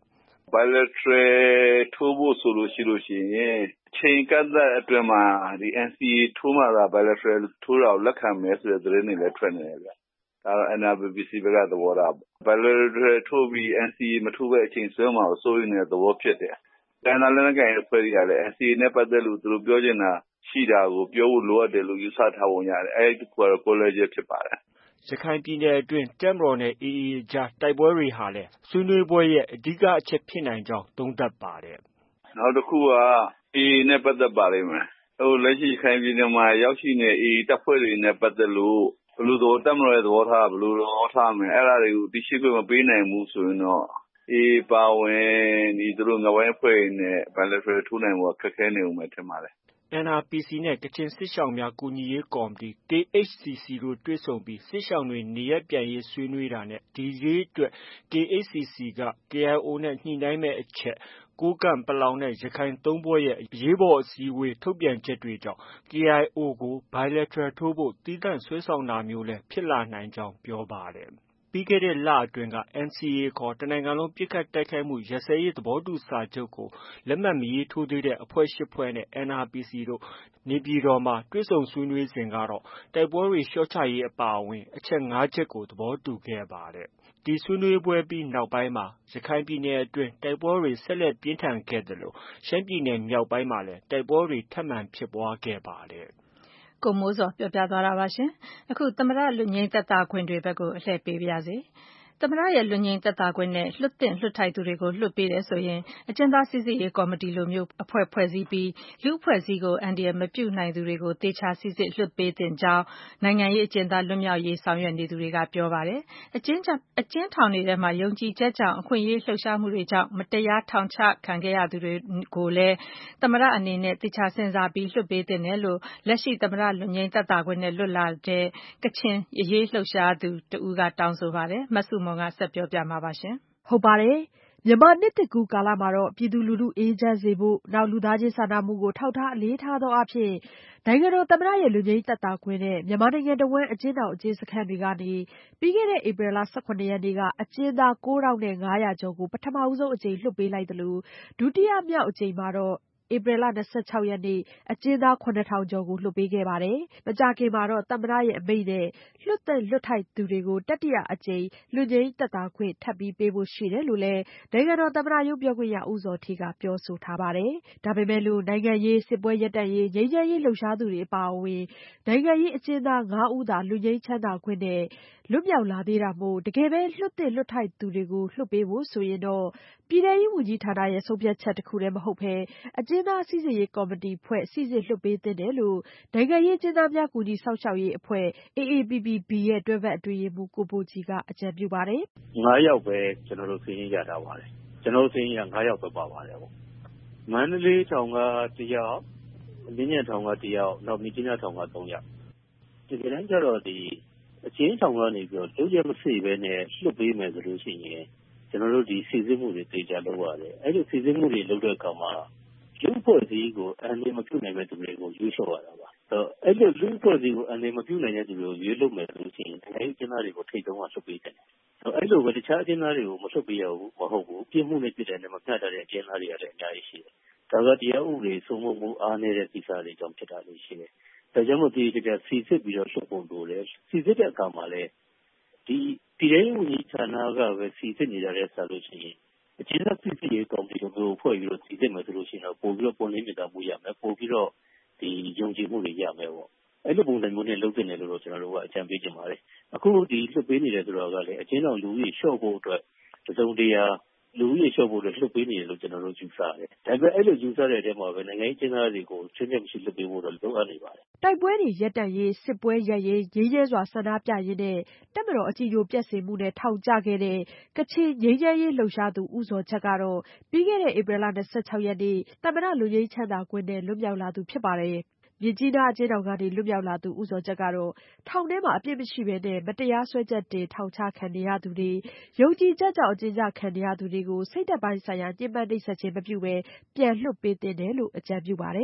bilateral ထိုးဖို့ဆိုလို့ရှိလို့ရှိရင်ချိန်ကန့်သတ်အတွင်းမှာဒီ N C A ထိုးမှသာ bilateral ထိုးတာကိုလက်ခံမယ်ဆိုတဲ့သတင်းတွေလည်းထွက်နေတယ်ဗျ။ဒါတော့ N R P C ဘက်ကသဘောထားပေါ့။ bilateral ထိုးပြီး N C A မထိုးဘဲအချိန်ဆွဲမှာကိုစိုးရိမ်နေတဲ့သဘောဖြစ်တယ်။တိုင်းသားလက်နက်ကိုင်အဖွဲ့တွေကလည်း N C A နဲ့ပတ်သက်လို့သူတို့ပြောချင်တာရှိတာကိုပြောဖို့လိုအပ်တယ်လို့ယူဆထားပုံရတယ်။အဲဒီတစ်ခုကတော့ကိုယ်လည်းချက်ဖြစ်ပါတယ်။ရခိုင်ပြည်နယ်အတွင်းတပ်မတော်နဲ့ A A အကြားတိုက်ပွဲတွေဟာလည်းဆွေးနွေးပွဲရဲ့အဓိကအချက်ဖြစ်နိုင်ကြောင်းသုံးသပ်ပါတယ်။နောက်တစ်ခုက A A နဲ့ပတ်သက်ပါလိမ့်မယ်။ဟိုလက်ရှိရခိုင်ပြည်နယ်မှာရောက်ရှိနေ A A တပ်ဖွဲ့တွေနဲ့ပတ်သက်လို့ဘယ်လိုသဘောတပ်မတော်ရဲ့သဘောထားဘယ်လိုသဘောထားမယ်အဲ့ဒါတွေကိုသိရှိခွင့်မပေးနိုင်ဘူးဆိုရင်တော့ A A ပါဝင်ဒီသူတို့ငဝိုင်းအဖွဲ့နဲ့ bilateral ထိုးနိုင်ဖို့ခက်ခဲနေဦးမယ်ထင်ပါတယ် N R P C နဲ့ကချင်စစ်ရှောင်များကူညီရေးကော်မတီ K H C C တို့တွေ့ဆုံပြီးစစ်ရှောင်တွေနေရပ်ပြန်ရေးဆွေးနွေးတာနဲ့ဒီရေးအတွက် K H C C က K I O နဲ့ညှိနှိုင်းမယ့်အချက်ကိုးကန့်၊ပလောင်နဲ့ရခိုင်သုံးဖွဲ့ရဲ့အရေးပေါ်အစည်းအဝေးထုတ်ပြန်ချက်တွေကြောင့် K I O ကို bilateral ထိုးဖို့သီးသန့်ဆွဲဆောင်တာမျိုးလည်းဖြစ်လာနိုင်ကြောင်းပြောပါတယ်။ပြီးခဲ့တဲ့လအတွင်းက N C A ခေါ်တစ်နိုင်ငံလုံးပစ်ခတ်တိုက်ခိုက်မှုရပ်စဲရေးသဘောတူစာချုပ်ကိုလက်မှတ်မရေးထိုးသေးတဲ့အဖွဲ့ရှစ်ဖွဲ့နဲ့ N R P C တို့နေပြည်တော်မှာတွေ့ဆုံဆွေးနွေးစဉ်ကတော့တိုက်ပွဲတွေလျှော့ချရေးအပါအဝင်အချက်ငါးချက်ကိုသဘောတူခဲ့ပါတယ်။ဒီဆွေးနွေးပွဲပြီးနောက်ပိုင်းမှာရခိုင်ပြည်နယ်အတွင်းတိုက်ပွဲတွေဆက်လက်ပြင်းထန်ခဲ့သလိုရှမ်းပြည်နယ်မြောက်ပိုင်းမှာလည်းတိုက်ပွဲတွေထပ်မံဖြစ်ပွားခဲ့ပါတယ်။ကိုမိုးဇော်ပြောပြသွားတာပါရှင်။အခုသမ္မတလွတ်ငြိမ်းသက်သာခွင့်တွေဘက်ကိုအလှည့်ပေးပါရစေ။သမ္မတရဲ့လွတ်ငြိမ်းသက်သာခွင့်နဲ့လွတ်သင့်လွတ်ထိုက်သူတွေကိုလွတ်ပေးတယ်ဆိုရင်အကျဉ်းသားစစ်ဆေးရေးကော်မတီလိုမျိုးအဖွဲ့ဖွဲ့စည်းပြီးလူ့အဖွဲ့အစည်းကိုအန္တရာယ်မပြုနိုင်သူတွေကိုသေချာစိစစ်လွတ်ပေးသင့်ကြောင်းနိုင်ငံရေးအကျဉ်းသားလွတ်မြောက်ရေးဆောင်ရွက်နေသူတွေကပြောပါတယ်။အကျဉ်းအကျဉ်းထောင်တွေထဲမှာယုံကြည်ချက်ကြောင့်အခွင့်အရေးလှုပ်ရှားမှုတွေကြောင့်မတရားထောင်ချခံခဲ့ရသူတွေကိုလည်းသမ္မတအနေနဲ့သေချာစဉ်းစားပြီးလွှတ်ပေးသင့်တယ်လို့လက်ရှိသမ္မတလွတ်ငြိမ်းသက်သာခွင့်နဲ့လွတ်လာတဲ့ကချင်အရေးလှုပ်ရှားသူတဦးကတောင်းဆိုပါတယ်။မဆုမွန်ကဆက်ပြောပြမှာပါရှင်။ဟုတ်ပါတယ်။မြန်မာနှစ်သစ်ကူးကာလမှာတော့ပြည်သူလူထုအေးချမ်းစေဖို့နောက်လူသားချင်းစာနာမှုကိုထောက်ထားအလေးထားသောအဖြစ်နိုင်ငံတော်သမ္မတရဲ့လွတ်ငြိမ်းသက်သာခွင့်နဲ့မြန်မာနိုင်ငံတဝန်းအကျဉ်းထောင်အကျဉ်းစခန်းတွေကနေပြီးခဲ့တဲ့ဧပြီလ၁၇ရက်နေ့ကအကျဉ်းသားကိုးထောင်ငါးရာကျော်ကိုပထမဆုံးအကြိမ်လွှတ်ပေးလိုက်သလိုဒုတိယမြောက်အကြိမ်မှာတော့ဧပြီလ၂၆ရက်နေ့အကျဉ်းသားခုနှစ်ထောင်ကျော်ကိုလွှတ်ပေးခဲ့ပါတယ်။မကြာခင်မှာတော့သမ္မတရဲ့အမိန့်နဲ့လွတ်သင့်လွတ်ထိုက်သူတွေကိုတတိယအကြိမ်လွတ်ငြိမ်းသက်သာခွင့်ထပ်ပြီးပေးဖို့ရှိတယ်လို့လည်းနိုင်ငံတော်သမ္မတရုံးပြောခွင့်ရဦးဇော်ဌေးကပြောဆိုထားပါတယ်။ဒါပေမဲ့လို့နိုင်ငံရေးစစ်ပွဲရပ်တန့်ရေးငြိမ်းချမ်းရေးလှုပ်ရှားသူတွေအပါအဝင်နိုင်ငံရေးအကျဉ်းသားငါးဦးသာလွတ်ငြိမ်းချမ်းသာခွင့်နဲ့လွတ်မြောက်လာသေးတာမို့တကယ်ပဲလွတ်သင့်လွတ်ထိုက်သူတွေကိုလွှတ်ပေးဖို့ဆိုရင်တော့ပြည်ထောင်ရေးဝန်ကြီးဌာနရဲ့ဆုံးဖြတ်ချက်တစ်ခုတည်းမဟုတ်ဘဲအကျဉ်းသားစိစစ်ရေးကော်မတီဖွဲ့စိစစ်လွှတ်ပေးသင့်တယ်လို့နိုင်ငံရေးအကျဉ်းသားများကူညီစောင့်ရှောက်ရေးအဖွဲ့ A A P P B ရဲ့တွဲဖက်အတွင်းရေးမှူးကိုဘိုကြည်ကအကြံပြုပါတယ်။ငါးယောက်ပဲကျွန်တော်တို့စာရင်းရထားပါတယ်။ကျွန်တော်တို့စာရင်းကငါးယောက်ပဲပါပါတယ်ပေါ့။မန္တလေးထောင်ကတစ်ယောက်၊မြင်းညံထောင်ကတစ်ယောက်၊နောက်မြစ်ကြီးနားထောင်ကသုံးယောက်။ဒီကနေ့ကျတော့ဒီအကျဉ်းထောင်ကနေပြီးတော့လုံးဝမစစ်ပဲနဲ့လွှတ်ပေးမယ်ဆိုလို့ရှိရင်ကျွန်တော်တို့ဒီစီစစ်မှုတွေတေချာလုပ်ရတယ်။အဲ့ဒီစီစစ်မှုတွေလုပ်တဲ့အခါမှာလူ့အဖွဲ့အစည်းကိုအန္တရာယ်မပြုနိုင်တဲ့သူတွေကိုရွေးချယ်ရတာပါ။အဲ့လိုလူ့အဖွဲ့အစည်းကိုအန္တရာယ်မပြုနိုင်တဲ့သူတွေကိုရွေးလုပ်မယ်ဆိုလို့ရှိရင်နိုင်ငံရေးအကျဉ်းသားတွေကိုထိတ်တုံးကလွှတ်ပေးတယ်။အဲ့လိုပဲတခြားအကျဉ်းသားတွေကိုမလွှတ်ပေးရဘူးမဟုတ်ဘူး။ပြစ်မှုနဲ့ပြစ်ဒဏ်နဲ့မမျှတတဲ့အကျဉ်းသားတွေကလည်းအများကြီးရှိတယ်။ဒါကတရားဥပဒေစိုးမိုးမှုအားနည်းတဲ့ကိစ္စတွေကြောင့်ဖြစ်တာလို့ရှိတယ်။ဒါကြောင့်မို့ဒီကြစီစစ်ပြီးတော့လွှတ်ဖို့လိုတယ်။စီစစ်တဲ့အခါမှာလည်းဒီပြည်ထောင်စုဝန်ကြီးဌာနကပဲစီစစ်နေကြတဲ့ဆက်လို့ရှိရင်အကျဉ်းသားစစ်စစ်ရေးကော်မတီကိုဖွဲ့ပြီးတော့စီစစ်မယ်ဆိုလို့ရှိရင်တော့ပို့ပြီးတော့ပုံလင်းမြင်တာမှုရမယ်ပို့ပြီးတော့ဒီယုံကြည်မှုတွေရမယ်ပေါ့အဲ့လိုပုံစံမျိုးနဲ့လုပ်တင်တယ်လို့တော့ကျွန်တော်တို့ကအကြံပေးချင်ပါတယ်အခုဒီလွှတ်ပေးနေတယ်ဆိုတော့ကလည်းအကျဉ်းတော်လူကြီးလျှော့ဖို့အတွက်တစုံတရာလူကြီးလျှော့ဖို့အတွက်လွှတ်ပေးနေတယ်လို့ကျွန်တော်တို့ယူဆတယ်ဒါပေမဲ့အဲ့လိုယူဆတဲ့အထဲမှာပဲနိုင်ငံရေးအကျဉ်းသားတွေကိုချင်းချင်းမရှိလွှတ်ပေးဖို့တော့လိုအပ်နေပါတယ်တိုက်ပွဲတွေရပ်တန့်ရေးစစ်ပွဲရပ်ရေးငြိမ်းချမ်းစွာဆန္ဒပြရေးနဲ့တပ်မတော်အကြီးအကျယ်ပြည့်စုံမှုနဲ့ထောင်ကျခဲ့တဲ့ကချင်ငြိမ်းချမ်းရေးလှုပ်ရှားသူဦးဇော်ချက်ကတော့ပြီးခဲ့တဲ့ဧပြီလ၂၆ရက်နေ့သမ္မတလူငြိမ်းချမ်းသာခွင့်နဲ့လွတ်မြောက်လာသူဖြစ်ပါတယ်မြစ်ကြီးနားအကျဉ်းထောင်ကနေလွတ်မြောက်လာသူဦးဇော်ချက်ကတော့ထောင်ထဲမှာအပြစ်မရှိဘဲနဲ့မတရားစွဲချက်တင်ထောင်ချခံနေရသူတွေယုံကြည်ချက်ကြောင့်အကျဉ်းချခံနေရသူတွေကိုစိတ်ဓာတ်ပိုင်းဆိုင်ရာညှဉ်းပန်းနှိပ်စက်ခြင်းမပြုဘဲပြန်လွှတ်ပေးသင့်တယ်လို့အကြံပြုပါတယ်။ကျ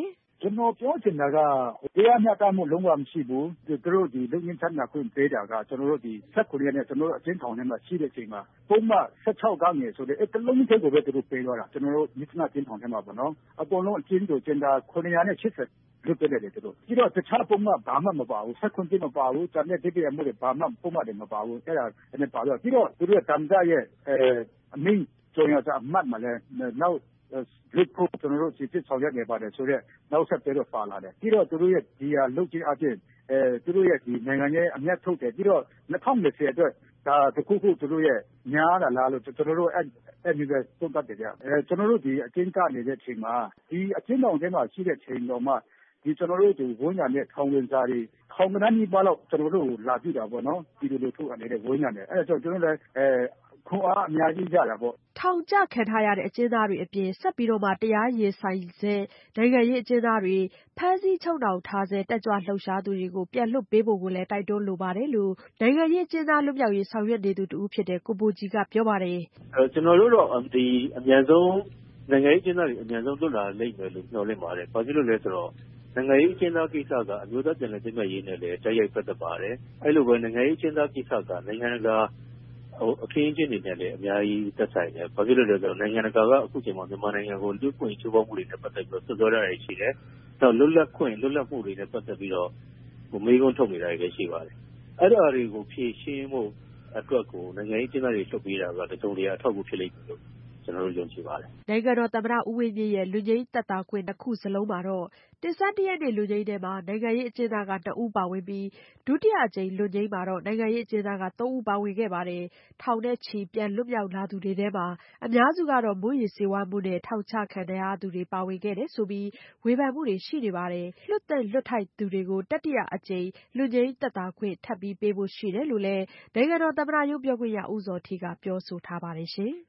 ကျွန်တော်ပြောချင်တာကတရားမျှတမှုလုံးဝမရှိဘူးသူတို့ဒီလူငင်းချမ်းသာခွင့်ပေးတာကကျွန်တော်တို့ဒီဆက်ကိုရနဲ့ကျွန်တော်တို့အချင်းထောင်ထဲမှာရှိတဲ့အချိန်မှာပုံမှန်十七ကနေဆိုတဲ့အဲ့လုံးချင်းကိုပဲသူတို့ပေးတော့တာကျွန်တော်တို့မြစ်နာချင်းထောင်ထဲမှာပေါ့နော်အကုန်လုံးအချင်းတို့ကျန်တာခုနှစ်ရာနဲ့ရှစ်ဆယ်လွတ်တယ်သူတို့ပြီးတော့တခြားပုံမှန်ဘာမှမပါဘူးဆက်ခွင့်ပြမပါဘူးတန်တဲ့တိတိအမှုတွေဘာမှပုံမှန်တွေမပါဘူးအဲ့ဒါနဲ့ပါတော့ပြီးတော့သူတို့တမ်ကြရဲ့အဲအမင်းကျွန်တော်ကအမှတ်မှလည်းနောက်လူဖို့ကျွန်တော်တို့စစ်စစ်ဆောင်ရွက်နေပါတယ်ဆိုတော့နောက်ဆက်တွဲတော့ပါလာတယ်ပြီးတော့သူတို့ရဲ့ဒီဟာလုတ်ချင်းအပြင်အဲသူတို့ရဲ့ဒီနိုင်ငံရဲ့အမျက်ထုတ်တယ်ပြီးတော့နှစ်ထောင်၂၀အတွက်ဒါတခုခုသူတို့ရဲ့ညားလာလားလို့ကျွန်တော်တို့အဲ့အဲ့ဒီကသုံးသပ်တယ်ကြအဲကျွန်တော်တို့ဒီအချင်းကနေတဲ့အချိန်မှာဒီအချင်းတော်ထဲမှာရှိတဲ့ချိန်တော်မှာဒီကျွန်တော်တို့ဒီဝန်းညာနဲ့ထောင်ဝင်စားတွေထောင်ကနန်းကြီးပါတော့ကျွန်တော်တို့လာပြတာပေါ့နော်ဒီလိုလိုထုတ်အနေနဲ့ဝန်းညာနဲ့အဲ့တော့ကျွန်တော်လည်းအဲခွန်အားအများကြီးကြတာပေါ့ထောင်ကျခံထားရတဲ့အကျဉ်းသားတွေအပြင်ဆက်ပြီးတော့မှတရားရင်ဆိုင်စေနိုင်ငံရေးအကျဉ်းသားတွေဖမ်းဆီးချုပ်နှောင်ထားစေတက်ကြွလှုပ်ရှားသူတွေကိုပြန်လွှတ်ပေးဖို့ကိုလည်းတိုက်တွန်းလိုပါတယ်လို့နိုင်ငံရေးအကျဉ်းသားလွတ်မြောက်ရေးဆောင်ရွက်နေသူတူဖြစ်တဲ့ကိုပိုကြီးကပြောပါတယ်အဲကျွန်တော်တို့တော့ဒီအမြန်ဆုံးနိုင်ငံရေးအကျဉ်းသားတွေအမြန်ဆုံးလွတ်လာလိမ့်မယ်လို့မျှော်လင့်ပါတယ်ဘာဖြစ်လို့လဲဆိုတော့နိုင်ငံရေးအကျဉ်းသားကိစ္စကအမျိုးသားပြည်နယ်ပြည်နယ်ရေးနဲ့လည်းတိုက်ရိုက်ပတ်သက်ပါတယ်အဲလိုပဲနိုင်ငံရေးအကျဉ်းသားကိစ္စကနိုင်ငံတကာဟိုအခင်းအကျင်းတွေနဲ့လည်းအများကြီးသက်ဆိုင်တယ်ဘာဖြစ်လို့လဲဆိုတော့နိုင်ငံတကာကအခုချိန်မှာမြန်မာနိုင်ငံကိုလူ့ခွင့်ချိုးဖောက်မှုတွေနဲ့ပတ်သက်ပြီးတော့ဆွဆွဲရတာရှိတယ်။နောက်လွတ်လပ်ခွင့်လွတ်လပ်မှုတွေနဲ့ပတ်သက်ပြီးတော့ဟိုမေးခွန်းထုတ်နေတာတွေရှိပါတယ်။အဲ့ဒါတွေကိုဖြေရှင်းဖို့အတွက်ကိုနိုင်ငံရေးကျင်းပရေးထုတ်ပေးတာကတစုံတရာအထောက်အကူဖြစ်လိမ့်မယ်လို့ကျွန်တော်တို့ယုံကြည်ပါတယ်။နိုင်ငံတော်သမ္မတဦးဝင်းမြင့်ရဲ့လူငိမ့်သက်သာခွင့်တစ်ခုစလုံးမှာတော့တင်ဆက်တရက်နေ့လူငိမ့်ထဲမှာနိုင်ငံရေးအကျဉ်းသားကtwoဦးပါဝင်ပြီးဒုတိယအကြိမ်လူငိမ့်မှာတော့နိုင်ငံရေးအကျဉ်းသားကthreeဦးပါဝင်ခဲ့ပါတယ်။ထောင်နဲ့ချီပြန်လွတ်မြောက်လာသူတွေထဲမှာအများစုကတော့မူရည်စေဝါမှုနဲ့ထောင်ချခံရသူတွေပါဝင်ခဲ့တယ်ဆိုပြီးဝေဖန်မှုတွေရှိနေပါတယ်။လွတ်တဲ့လွတ်ထိုက်သူတွေကိုတတိယအကြိမ်လူငိမ့်သက်သာခွင့်ထပ်ပြီးပေးဖို့ရှိတယ်လို့လည်းနိုင်ငံတော်သမ္မတရုံးပြောခွင့်ရဦးဇော်ဌေးကပြောဆိုထားပါတယ်ရှင်။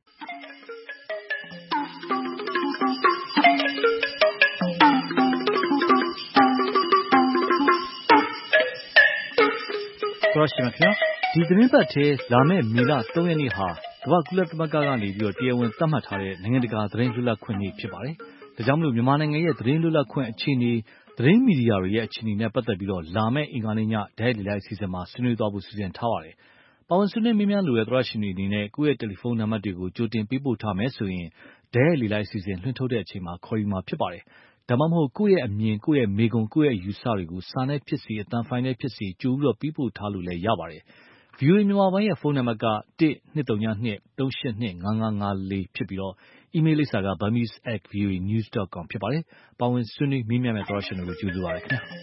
တော်ရှင်ခင်ဗျာဒီသတင်းပတ်ထဲလာမယ့်မေလthreeရက်နေ့ဟာကမ္ဘာကုလသမဂ္ဂကနေပြီးတော့တရားဝင်သတ်မှတ်ထားတဲ့နိုင်ငံတကာသတင်းလွတ်လပ်ခွင့်နေ့ဖြစ်ပါတယ်။ဒါကြောင့်မလို့မြန်မာနိုင်ငံရဲ့သတင်းလွတ်လပ်ခွင့်အခြေအနေသတင်းမီဒီယာတွေရဲ့အခြေအနေနဲ့ပတ်သက်ပြီးတော့လာမယ့်အင်္ဂါနေ့ညဒဲ့လီလိုက်အစီအစဉ်မှာဆွေးနွေးသွားဖို့စီစဉ်ထားပါတယ်။ပါဝင်ဆွေးနွေးမေးမြန်းလိုတဲ့သောရရှင်တွေအနေနဲ့ကိုယ့်ရဲ့တယ်လီဖုန်းနံပါတ်တွေကိုကြိုတင်ပေးပို့ထားမယ်ဆိုရင်ဒဲ့လီလိုက်အစီအစဉ်လွှင့်ထုတ်တဲ့အချိန်မှာခေါ်ယူမှာဖြစ်ပါတယ်။ဒါမှမဟုတ်ကိုယ့်ရဲ့အမြင်ကိုယ့်ရဲ့မေကွန်ကိုယ့်ရဲ့ယူဆတွေကိုစာနဲ့ဖြစ်စီအတန်ဖိုင်နဲ့ဖြစ်စီကြိုပြီးတော့ပြီးပို့ထားလို့လည်းရပါတယ်။ V O A မြန်မာပိုင်းရဲ့ဖုန်းနံပါတ်ကone two two two three eight two five five five fourဖြစ်ပြီးတော့အီးမေးလ်လိပ်စာက burmese at voanews dot com ဖြစ်ပါတယ်။ပါဝင်ဆွေးနွေးမေးမြန်းမဲ့သောရရှင်တွေကိုကျေးဇူးပါရခင်ဗျာ။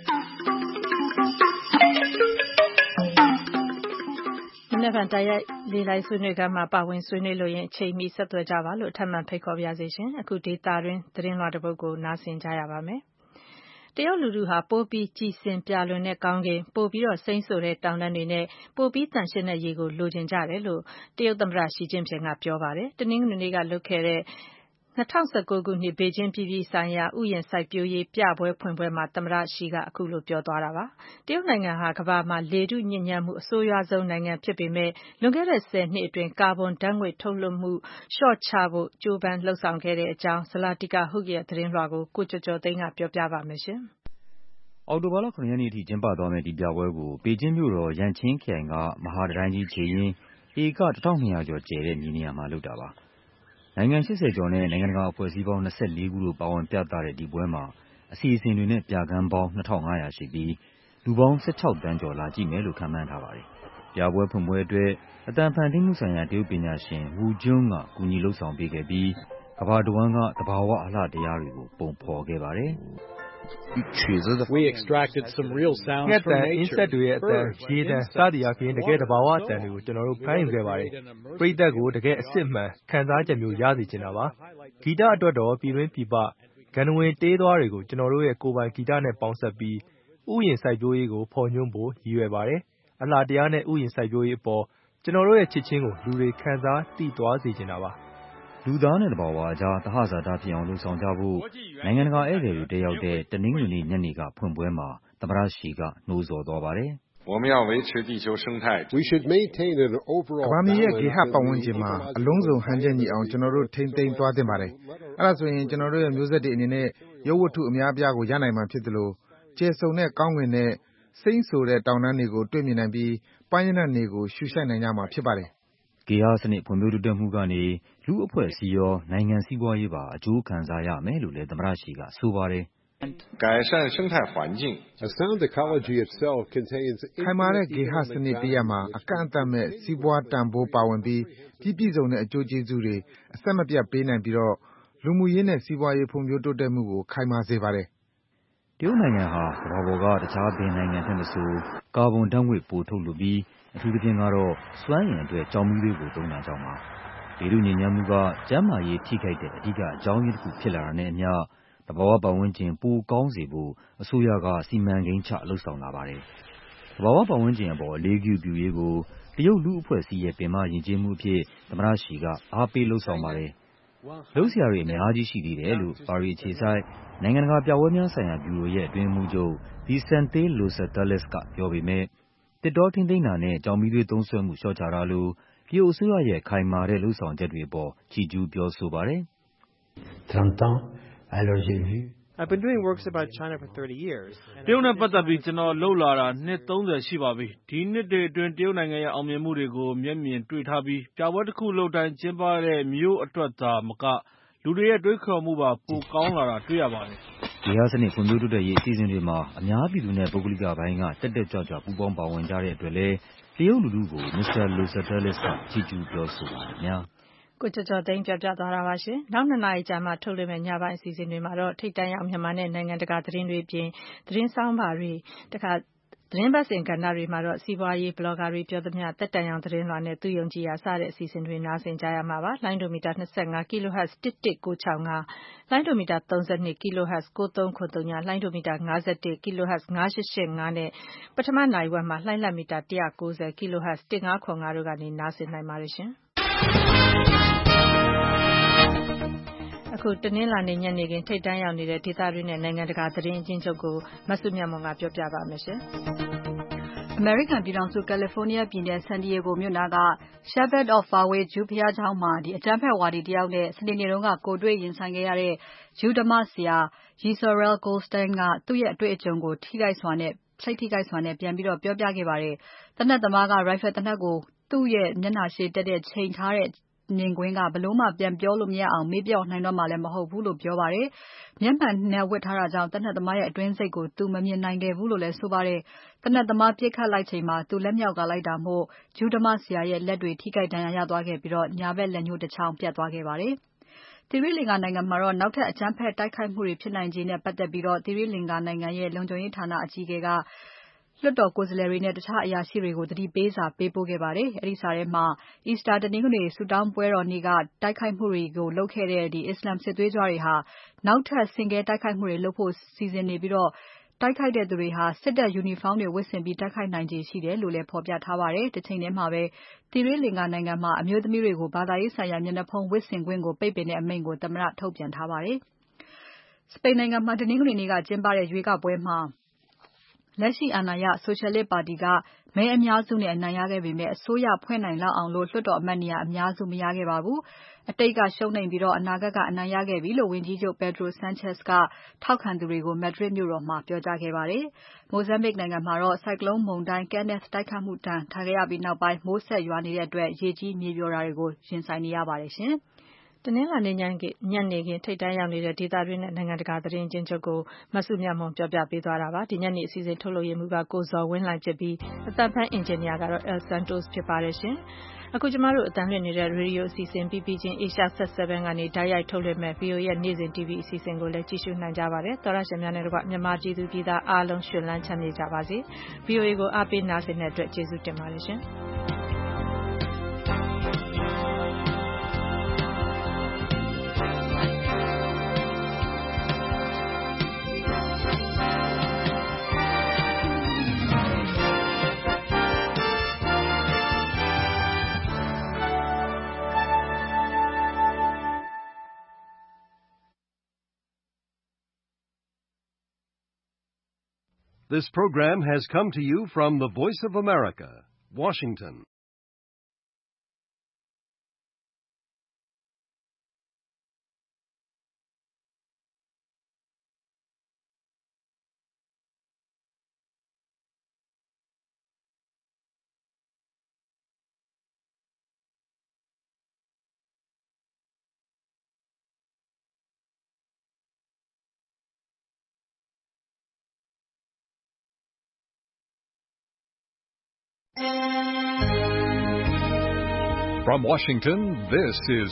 မနေ့ကတိုက်ရိုက်လေလိုက်ဆွေးနွေးကမှာပါဝင်ဆွေးနွေးလို့ရင်အချိန်မီဆက်သွယ်ကြပါလို့ထပ်မံဖိတ်ခေါ်ပါရစေရှင်။အခုဒေတာတွင်သတင်းလွှာတစ်ပုဒ်ကိုနားဆင်ကြရပါမယ်။တရုတ်လူထုဟာပိုပြီးကြည်စင်ပြလွင်တဲ့ကောင်းကင်ပိုပြီးတော့စိမ့်ဆိုတဲ့တောင်တန်းတွေနဲ့ပိုပြီးတန်ရှင်းတဲ့ရေကိုလိုချင်ကြတယ်လို့တရုတ်သမ္မတရှီကျင့်ဖျင်ကပြောပါတယ်။တနင်္ဂနွေနေ့ကလုပ်ခဲ့တဲ့two thousand nineteenခုနှစ်ဘေကျင်းပြည်ပြည်ဆိုင်ရာဥယျာဉ်စိုက်ပျိုးရေးပြပွဲဖွင့်ပွဲမှာသမ္မတရှီကအခုလိုပြောသွားတာပါ။တရုတ်နိုင်ငံဟာကမ္ဘာမှာလေထုညစ်ညမ်းမှုအဆိုးရွားဆုံးနိုင်ငံဖြစ်ပေမဲ့လွန်ခဲ့တဲ့tenနှစ်အတွင်းကာဗွန်ဓာတ်ငွေ့ထုတ်လွှတ်မှုလျှော့ချဖို့ကြိုးပမ်းလှုံ့ဆော်ခဲ့တဲ့အကြောင်းဇလာတိကာဟုတ်ရဲ့သတင်းလွှာကိုကိုကျော်ကျော်သိန်းကပြောပြပါမယ်ရှင်။အောက်တိုဘာလ၇ရက်နေ့အထိကျင်းပသွားမယ့်ဒီပြပွဲကိုပေကျင်းမြို့တော်ရန်ချင်းခရိုင်ကမဟာတံတိုင်းကြီးခြေရင်းဧကတစ်ထောင်နှစ်ရာကျော်ကျယ်တဲ့မြေနေရာမှာလုပ်တာပါ။နိုင်ငံ၈၀ကျော်နဲ့နိုင်ငံတကာအဖွဲ့အစည်းပေါင်း၂၄ခုတို့ပါဝင်ပြသတဲ့ဒီပွဲမှာအစီအစဉ်တွေနဲ့ပြခန်းပေါင်းနှစ်ထောင်ငါးရာရှိပြီးလူပေါင်း၁၆သန်းကျော်လာကြည့်မယ်လို့ခန့်မှန်းထားပါတယ်။ပြပွဲဖွင့်ပွဲအတွက်အသံဖန်တီးမှုဆိုင်ရာတရုတ်ပညာရှင် Wu Jun ကကူညီလုပ်ဆောင်ပေးခဲ့ပြီးကမ္ဘာတဝန်းကသဘာဝအလှတရားတွေကိုပုံဖော်ခဲ့ပါတယ်။ We extracted some real sounds from nature. အင်းဆက်တွေရဲ့အတန်ရေတန်စသည်အပြင်တကယ်တဘာဝအတန်တွေကိုကျွန်တော်တို့ဖမ်းယူခဲ့ပါတယ်။ပရိသတ်ကိုတကယ်အစစ်မှန်ခံစားချက်မျိုးရစေချင်တာပါ။ဂီတအတွက်တော့ပြည်တွင်းပြည်ပဂန္ဓဝင်တေးသွားတွေကိုကျွန်တော်တို့ရဲ့ကိုယ်ပိုင်ဂီတနဲ့ပေါင်းစပ်ပြီးဥယျာဉ်စိုက်ပျိုးရေးကိုဖော်ညွှန်းဖို့ရည်ရွယ်ပါတယ်။အလှတရားနဲ့ဥယျာဉ်စိုက်ပျိုးရေးအပေါ်ကျွန်တော်တို့ရဲ့ချစ်ချင်းကိုလူတွေခံစားသိသွားစေချင်တာပါ။လူသားနဲ့သဘာဝအကြားသဟဇာတဖြစ်အောင်လုပ်ဆောင်ကြဖို့နိုင်ငံတကာဧည့်သည်တွေတက်ရောက်တဲ့တနင်္ဂနွေနေ့ညနေကဖွင့်ပွဲမှာသမ္မတရှီကနှိုးဆော်သွားပါတယ်။ We should maintain an overall ကမ္ဘာမြေရဲ့ဂေဟပတ်ဝန်းကျင်မှာအလုံးစုံဟန်ချက်ညီအောင်ကျွန်တော်တို့ထိန်းသိမ်းသွားသင့်ပါတယ်။အဲဒါဆိုရင်ကျွန်တော်တို့ရဲ့မျိုးဆက်တွေအနေနဲ့ရုပ်ဝတ္ထုအများအပြားကိုရနိုင်မှာဖြစ်သလိုကျယ်စုံတဲ့ကောင်းကင်နဲ့စိမ့်ဆိုတဲ့တောင်တန်းတွေကိုတွေ့မြင်နိုင်ပြီးပိုင်းရနံ့တွေကိုရှုရှိုက်နိုင်ကြမှာဖြစ်ပါတယ်။ဂေဟစနစ်ဖွံ့ဖြိုးတိုးတက်မှုကနေလူ့အဖွဲ့အစည်းရောနိုင်ငံစီးပွားရေးပါအကျိုးခံစားရမယ်လို့လည်းသမ္မတရှီကဆိုပါတယ် “改善生态环境 A sound ecology itself contains ခိုင်မာတဲ့ဂေဟစနစ်တရပ်မှာအကန့်အသတ်မဲ့စီးပွားတန်ဖိုးပါဝင်ပြီးပြည့်ပြည့်စုံတဲ့အကျိုးကျေးဇူးတွေအဆက်မပြတ်ပေးနိုင်ပြီးတော့လူမှုရေးနဲ့စီးပွားရေးဖွံ့ဖြိုးတိုးတက်မှုကိုခိုင်မာစေပါတယ်။ ”တရုတ်နိုင်ငံဟာကမ္ဘာပေါ်ကတခြားဘယ်နိုင်ငံထက်မဆိုကာဗွန်ဓာတ်ငွေ့ပိုထုတ်လွှတ်ပြီးအထူးသဖြင့်ကတော့စွမ်းအင်အတွက်ကျောက်မီးသွေးကိုသုံးတာကြောင့်ပါ။လေထုညစ်ညမ်းမှုကကျန်းမာရေးထိခိုက်တဲ့အဓိကအကြောင်းရင်းတစ်ခုဖြစ်လာတာနဲ့အမျှသဘာဝပတ်ဝန်းကျင်ပိုကောင်းစေဖို့အစိုးရကစီမံကိန်းချလုပ်ဆောင်လာပါတယ်။သဘာဝပတ်ဝန်းကျင်အပေါ်အလေးဂရုပြုရေးကိုတရုတ်လူ့အဖွဲ့အစည်းရဲ့ပင်မယဉ်ကျေးမှုအဖြစ်သမ္မတရှီကအားပေးလုပ်ဆောင်ပါတယ်။လုပ်စရာတွေအများကြီးရှိသေးတယ်လို့ပါရီအခြေစိုက်နိုင်ငံတကာပြပွဲများဆိုင်ရာဗျူရိုရဲ့အတွင်းရေးမှူးချုပ် Vicente Loscerteles ကပြောပေမဲ့သစ်တောထိန်းသိမ်းတာနဲ့ကျောက်မီးသွေးသုံးစွဲမှုလျှော့ချတာလိုတရုတ်အစိုးရရဲ့ခိုင်မာတဲ့လုပ်ဆောင်ချက်တွေအပေါ်ချီးကျူးပြောဆိုပါတယ်။ “တရုတ်နဲ့ပတ်သက်ပြီးကျနော်လုပ်လာတာနှစ်သုံးဆယ်ရှိပါပြီ။ ဒီနှစ်တွေအတွင်းတရုတ်နိုင်ငံရဲ့အောင်မြင်မှုတွေကိုမျက်မြင်တွေ့ထားပြီးပြပွဲတစ်ခုလုပ်တိုင်းကျင်းပတဲ့မြို့အတွက်သာမကလူတွေရဲ့တွေးခေါ်မှုပါပိုကောင်းလာတာတွေ့ရပါတယ်။ ”ဂေဟစနစ်ဖွံ့ဖြိုးတိုးတက်ရေးအစီအစဉ်တွေမှာအများပြည်သူနဲ့ပုဂ္ဂလိကပိုင်းကတက်တက်ကြွကြွပူးပေါင်းပါဝင်ကြတဲ့အတွက်လည်းတရုတ်လူထုကိုမစ္စတာ Loscerteles ကချီးကျူးပြောဆိုပါတယ်ခင်ဗျာ။ကိုကျော်ကျော်သိန်းပြောပြသွားတာပါရှင်။နောက်နှစ်နာရီကြာမှထုတ်လွှင့်မယ့်ညပိုင်းအစီအစဉ်တွေမှာတော့ထိပ်တန်းရောက်မြန်မာနဲ့နိုင်ငံတကာသတင်းတွေအပြင်သတင်းဆောင်းပါးတွေတခါသတင်းပတ်စဉ်ကဏ္ဍတွေမှာတော့စီးပွားရေးဘလော့ဂါတွေပြောသမျှတက်တန်ရောင်သတင်းလွှာနဲ့သူယုံကြည်ရာစတဲ့အစီအစဉ်တွေနားဆင်ကြရမှာပါ။လိုင်းဒိုမီတာ၂၅ kHz တစ်တစ်ကိုး၆၅လိုင်းဒိုမီတာ၃၂ kHz ကိုးသုံးခုသုံးညလိုင်းဒိုမီတာ၅၁ kHz ၅၈၈၅နဲ့ပထမနာရီဝက်မှာလှိုင်းလတ်မီတာ၁၉၀ kHz ၁၅၇၅တို့ကနေနားဆင်နိုင်ပါတယ်ရှင်။အခုတနင်္လာနေ့ညနေခင်းထိပ်တန်းရောက်နေတဲ့ဒေသတွင်းနဲ့နိုင်ငံတကာသတင်းအကျဉ်းချုပ်ကိုမဆုမြတ်မွန်ကပြောပြပါမယ်ရှင်။အမေရိကန်ပြည်ထောင်စုကယ်လီဖိုးနီးယားပြည်နယ် San Diego မြို့နားက Shepherd of Bahaway ဂျူးဘုရားကျောင်းမှာအကြမ်းဖက်ဝါဒီတယောက်နဲ့စနေနေ့တုန်းကကိုယ်တွေ့ရင်ဆိုင်ခဲ့ရတဲ့ဂျူးဓမ္မဆရာ Yisroel Goldstein ကသူ့ရဲ့အတွေ့အကြုံကိုထိခိုက်စွာနဲ့စိတ်ထိခိုက်စွာနဲ့ပြန်ပြီးတော့ပြောပြခဲ့ပါတယ်။သေနတ်သမားကရိုင်ဖယ်သေနတ်ကိုသူ့ရဲ့မျက်နှာရှေ့တက်တဲ့ချိန်ထားတဲ့မြင်ကွင်းကဘလို့မှပြန်ပြောလို့မရအောင်မေ့ပြော့နိုင်တော့မှလည်းမဟုတ်ဘူးလို့ပြောပါတယ်။မျက်မှန်နဲ့ဝတ်ထားတာကြောင့်သေနတ်သမားရဲ့အတွင်းစိတ်ကိုသူမမြင်နိုင်ခဲ့ဘူးလို့လည်းဆိုပါတယ်။သေနတ်သမားပြစ်ခတ်လိုက်ချိန်မှာသူလက်မြောက်ကလိုက်တာမို့ဂျူးဓမ္မဆရာရဲ့လက်တွေထိခိုက်ဒဏ်ရာရသွားခဲ့ပြီးညာဘက်လက်ညှိုးတစ်ချောင်းပြတ်သွားခဲ့ပါတယ်။သီရိလင်္ကာနိုင်ငံမှာတော့နောက်ထပ်အကြမ်းဖက်တိုက်ခိုက်မှုတွေဖြစ်နိုင်ခြေနဲ့ပတ်သက်ပြီးသီရိလင်္ကာနိုင်ငံရဲ့လုံခြုံရေးဌာနအကြီးအကဲကလွှတ်တော်ကိုယ်စားလှယ်တွေနဲ့တခြားအရာရှိတွေကိုသတိပေးစာပေးပို့ခဲ့ပါတယ်။အဲဒီစာထဲမှာ Easter တနင်္ဂနွေဆုတောင်းပွဲတော်နေ့ကတိုက်ခိုက်မှုတွေကိုလုပ်ခဲ့တဲ့အစ္စလာမ်စစ်သွေးကြွတွေဟာနောက်ထပ်ဆင့်ကဲတိုက်ခိုက်မှုတွေလုပ်ဖို့စီစဉ်နေပြီးတိုက်ခိုက်တဲ့သူတွေဟာစစ်တပ်ယူနီဖောင်းတွေဝတ်ဆင်ပြီးတိုက်ခိုက်နိုင်ခြေရှိတယ်လို့လည်းဖော်ပြထားပါတယ်။တချိန်ထဲမှာပဲသီရိလင်္ကာနိုင်ငံမှာအမျိုးသမီးတွေကိုဘာသာရေးဆိုင်ရာမျက်နှာဖုံးဝတ်ဆင်ခွင့်ကိုပိတ်ပင်တဲ့အမိန့်ကိုသမ္မတထုတ်ပြန်ထားပါတယ်။စပိန်နိုင်ငံမှာတနင်္ဂနွေနေ့ကကျင်းပတဲ့ရွေးကောက်ပွဲမှာလက်ရှိအာဏာရဆိုရှယ်လစ်ပါတီကမဲအများစုနဲ့အနိုင်ရခဲ့ပေမဲ့အစိုးရဖွဲ့နိုင်လောက်အောင်လို့လွှတ်တော်အမတ်နေရာအများစုမရခဲ့ပါဘူး။အတိတ်ကရှုံးနိမ့်ပြီးအနာဂတ်ကအနိုင်ရခဲ့ပြီလို့ဝန်ကြီးချုပ် Pedro Sanchez ကထောက်ခံသူတွေကို Madrid မြို့တော်မှာပြောကြားခဲ့ပါတယ်။ Mozambique နိုင်ငံမှာတော့ဆိုင်ကလုန်းမုန်တိုင်း Kenneth တိုက်ခတ်မှုဒဏ်ခံခဲ့ရပြီးနောက်ပိုင်းမိုးဆက်ရွာနေတဲ့အတွက်ရေကြီးမြေပြိုတာတွေကိုရင်ဆိုင်နေရပါတယ်ရှင်။တနင်္လာနေ့ညနေခင်းထိပ်တန်းရောက်နေတဲ့ဒေသတွင်းနဲ့နိုင်ငံတကာသတင်းအကျဉ်းချုပ်ကိုမဆုမြတ်မွန်ပြောပြပေးသွားတာပါ။ဒီညနေအစီအစဉ်ထုတ်လုပ်ရမှုကကိုဇော်ဝင်းလှိုင်ဖြစ်ပြီးအသံဖန်အင်ဂျင်နီယာကတော့ El Santos ဖြစ်ပါတယ်ရှင်။အခုကျမတို့အသံလွှင့်နေတဲ့ Radio အစီအစဉ် P P ချင်း Asia Sat ဆယ်ကနေဓာတ်ရိုက်ထုတ်လွှင့်မဲ့ V O A ရဲ့နေ့စဉ် T V အစီအစဉ်ကိုလည်းကြည့်ရှုနိုင်ကြပါတယ်။သောရရှင်များနဲ့တကွမြန်မာပြည်သူပြည်သားအားလုံးရှင်လန်းချမ်းမြေ့ကြပါစေ။ V O A ကိုအားပေးနားဆင်တဲ့အတွက်ကျေးဇူးတင်ပါတယ်ရှင်။ This program has come to you from the Voice of America, Washington. From Washington, this is